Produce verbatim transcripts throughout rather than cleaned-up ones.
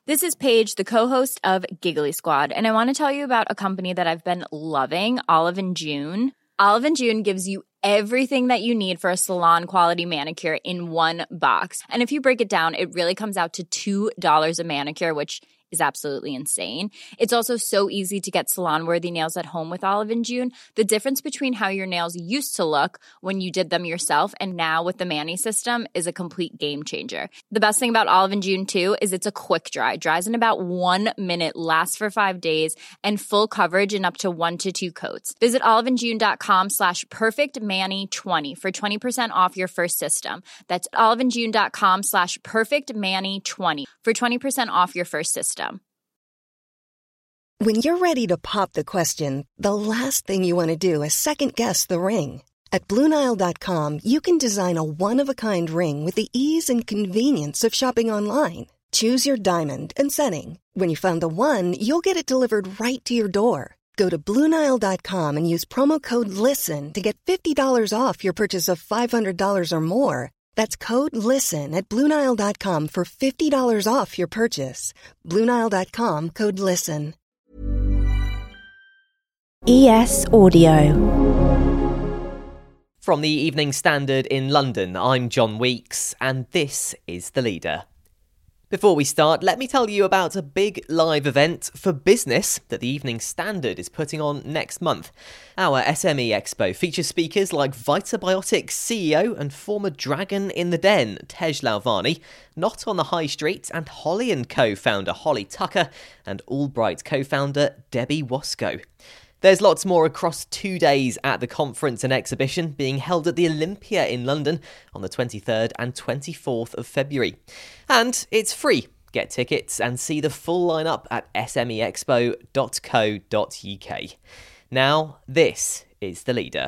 This is Paige, the co-host of Giggly Squad, and I want to tell you about a company that I've been loving, Olive and June. Olive and June gives you everything that you need for a salon-quality manicure in one box. And if you break it down, it really comes out to two dollars a manicure, which is absolutely insane. It's also so easy to get salon-worthy nails at home with Olive and June. The difference between how your nails used to look when you did them yourself and now with the Mani system is a complete game changer. The best thing about Olive and June, too, is it's a quick dry. Dries in about one minute, lasts for five days, and full coverage in up to one to two coats. Visit oliveandjune.com slash perfectmani20 for twenty percent off your first system. That's oliveandjune.com slash perfectmani20 for twenty percent off your first system. When you're ready to pop the question, the last thing you want to do is second-guess the ring. At Blue Nile dot com, you can design a one-of-a-kind ring with the ease and convenience of shopping online. Choose your diamond and setting. When you find the one, you'll get it delivered right to your door. Go to Blue Nile dot com and use promo code LISTEN to get fifty dollars off your purchase of five hundred dollars or more. That's code LISTEN at Blue Nile dot com for fifty dollars off your purchase. Blue Nile dot com, code LISTEN. E S Audio. From the Evening Standard in London, I'm John Weeks, and this is The Leader. Before we start, let me tell you about a big live event for business that the Evening Standard is putting on next month. Our S M E Expo features speakers like Vitabiotics C E O and former Dragon in the Den, Tej Lalvani, Not on the High Street and Holly and Co founder Holly Tucker, and Allbright co-founder Debbie Wasco. There's lots more across two days at the conference and exhibition being held at the Olympia in London on the twenty-third and twenty-fourth of February. And it's free. Get tickets and see the full lineup at s m e expo dot co dot u k. Now, this is The Leader.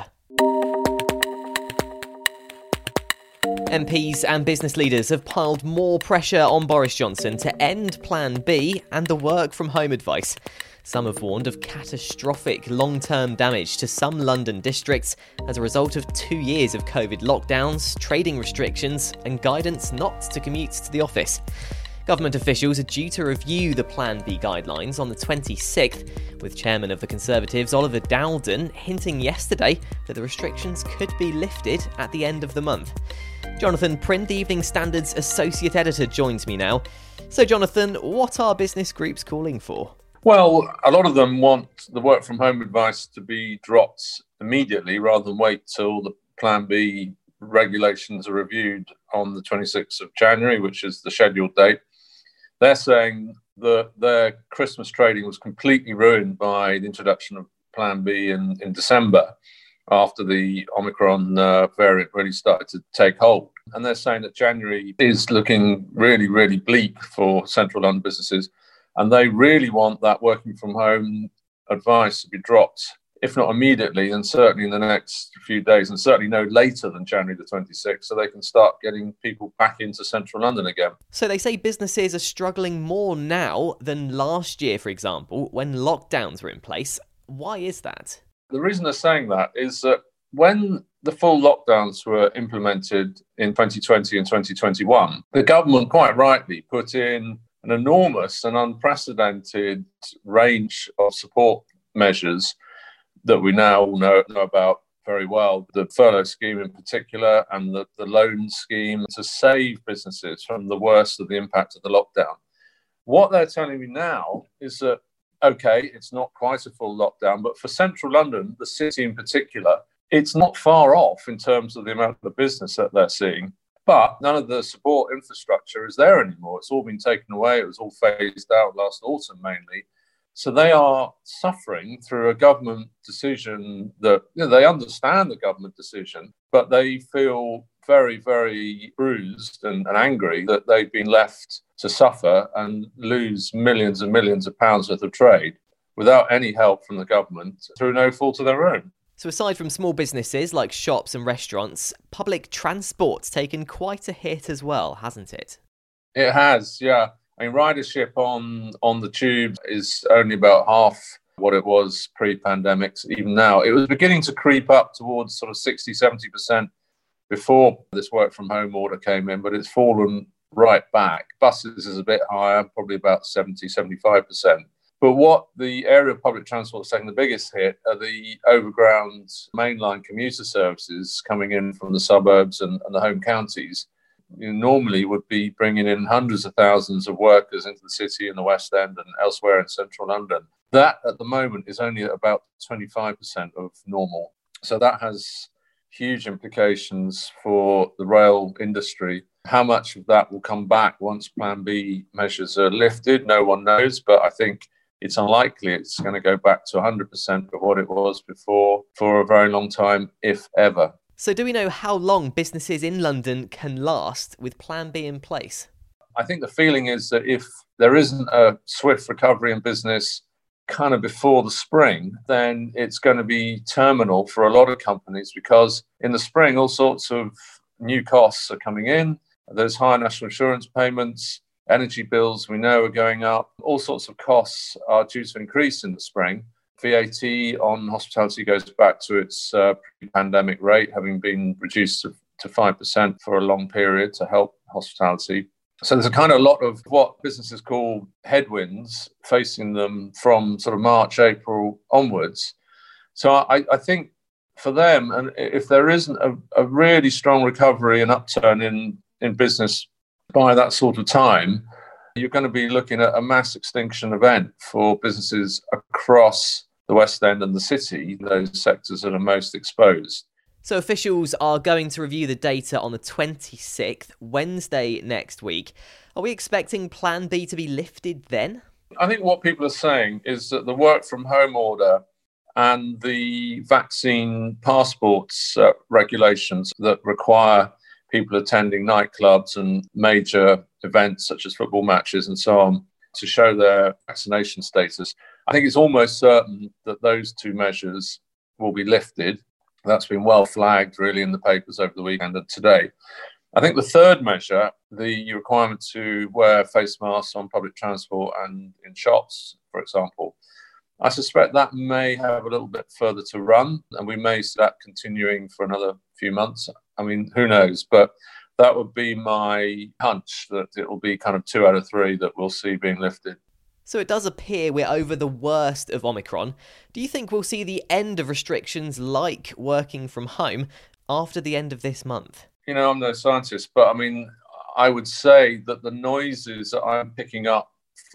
M Ps and business leaders have piled more pressure on Boris Johnson to end Plan B and the work from home advice. Some have warned of catastrophic long-term damage to some London districts as a result of two years of COVID lockdowns, trading restrictions, and guidance not to commute to the office. Government officials are due to review the Plan B guidelines on the twenty-sixth, with Chairman of the Conservatives Oliver Dowden hinting yesterday that the restrictions could be lifted at the end of the month. Jonathan Prind, the Evening Standard's Associate Editor, joins me now. So Jonathan, what are business groups calling for? Well, a lot of them want the work from home advice to be dropped immediately rather than wait till the Plan B regulations are reviewed on the twenty-sixth of January, which is the scheduled date. They're saying that their Christmas trading was completely ruined by the introduction of Plan B in, in December after the Omicron uh, variant really started to take hold. And they're saying that January is looking really, really bleak for central London businesses. And they really want that working from home advice to be dropped, if not immediately, then certainly in the next few days, and certainly no later than January the twenty-sixth, so they can start getting people back into central London again. So they say businesses are struggling more now than last year, for example, when lockdowns were in place. Why is that? The reason they're saying that is that when the full lockdowns were implemented in twenty twenty and twenty twenty-one, the government quite rightly put in an enormous and unprecedented range of support measures that we now all know, know about very well. The furlough scheme in particular and the, the loan scheme to save businesses from the worst of the impact of the lockdown. What they're telling me now is that, okay, it's not quite a full lockdown, but for central London, the city in particular, it's not far off in terms of the amount of business that they're seeing. But none of the support infrastructure is there anymore. It's all been taken away. It was all phased out last autumn mainly. So they are suffering through a government decision that, you know, they understand the government decision, but they feel very, very bruised and, and angry that they've been left to suffer and lose millions and millions of pounds worth of trade without any help from the government through no fault of their own. So aside from small businesses like shops and restaurants, public transport's taken quite a hit as well, hasn't it? It has, yeah. I mean, ridership on, on the tube is only about half what it was pre-pandemic. Even now, it was beginning to creep up towards sort of sixty, seventy percent before this work from home order came in, but it's fallen right back. Buses is a bit higher, probably about seventy, seventy-five percent. But what the area of public transport that's taking the biggest hit are the overground mainline commuter services coming in from the suburbs and, and the home counties. You normally would be bringing in hundreds of thousands of workers into the city in the West End and elsewhere in central London. That at the moment is only at about twenty-five percent of normal. So that has huge implications for the rail industry. How much of that will come back once Plan B measures are lifted, no one knows, but I think it's unlikely it's going to go back to one hundred percent of what it was before for a very long time, if ever. So do we know how long businesses in London can last with Plan B in place? I think the feeling is that if there isn't a swift recovery in business kind of before the spring, then it's going to be terminal for a lot of companies, because in the spring, all sorts of new costs are coming in. There's higher national insurance payments. Energy bills, we know, are going up. All sorts of costs are due to increase in the spring. V A T on hospitality goes back to its uh, pre-pandemic rate, having been reduced to, to five percent for a long period to help hospitality. So there's a kind of lot of what businesses call headwinds facing them from sort of March, April onwards. So I, I think for them, and if there isn't a, a really strong recovery and upturn in, in business by that sort of time, you're going to be looking at a mass extinction event for businesses across the West End and the city, those sectors that are most exposed. So officials are going to review the data on the twenty-sixth, Wednesday next week. Are we expecting Plan B to be lifted then? I think what people are saying is that the work from home order and the vaccine passports uh, regulations that require people attending nightclubs and major events such as football matches and so on to show their vaccination status, I think it's almost certain that those two measures will be lifted. That's been well flagged really in the papers over the weekend and today. I think the third measure, the requirement to wear face masks on public transport and in shops, for example, I suspect that may have a little bit further to run, and we may see that continuing for another few months. I mean, who knows? But that would be my hunch, that it will be kind of two out of three that we'll see being lifted. So it does appear we're over the worst of Omicron. Do you think we'll see the end of restrictions like working from home after the end of this month? You know, I'm no scientist, but I mean, I would say that the noises that I'm picking up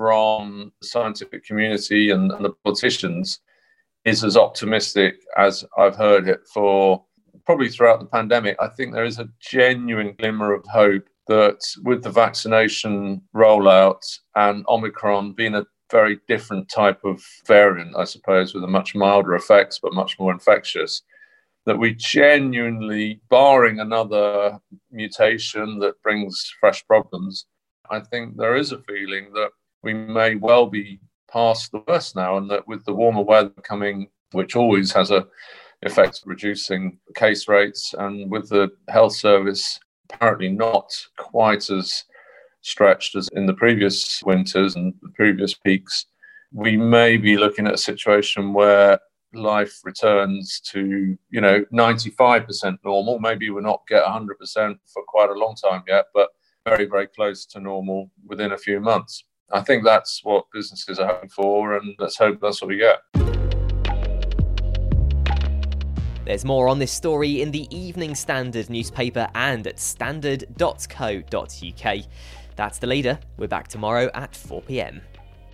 from the scientific community and, and the politicians is as optimistic as I've heard it for probably throughout the pandemic. I think there is a genuine glimmer of hope that with the vaccination rollout and Omicron being a very different type of variant, I suppose, with a much milder effects but much more infectious, that we genuinely, barring another mutation that brings fresh problems, I think there is a feeling that we may well be past the worst now, and that with the warmer weather coming, which always has a effect of reducing case rates, and with the health service apparently not quite as stretched as in the previous winters and the previous peaks, we may be looking at a situation where life returns to, you know, ninety-five percent normal. Maybe we'll not get one hundred percent for quite a long time yet, but very, very close to normal within a few months. I think that's what businesses are hoping for, and let's hope that's what we get. There's more on this story in the Evening Standard newspaper and at standard dot co dot uk. That's The Leader. We're back tomorrow at four p.m.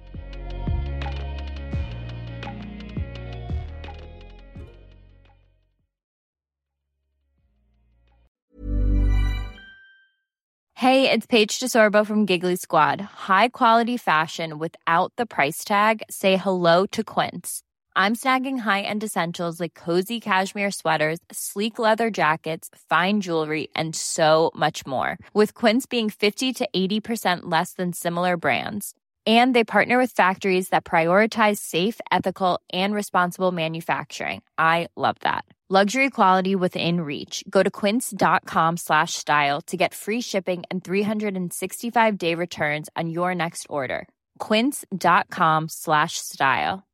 Hey, it's Paige DeSorbo from Giggly Squad. High quality fashion without the price tag. Say hello to Quince. I'm snagging high-end essentials like cozy cashmere sweaters, sleek leather jackets, fine jewelry, and so much more. With Quince being fifty to eighty percent less than similar brands. And they partner with factories that prioritize safe, ethical, and responsible manufacturing. I love that. Luxury quality within reach. Go to quince.com slash style to get free shipping and three sixty-five day returns on your next order. Quince.com slash style.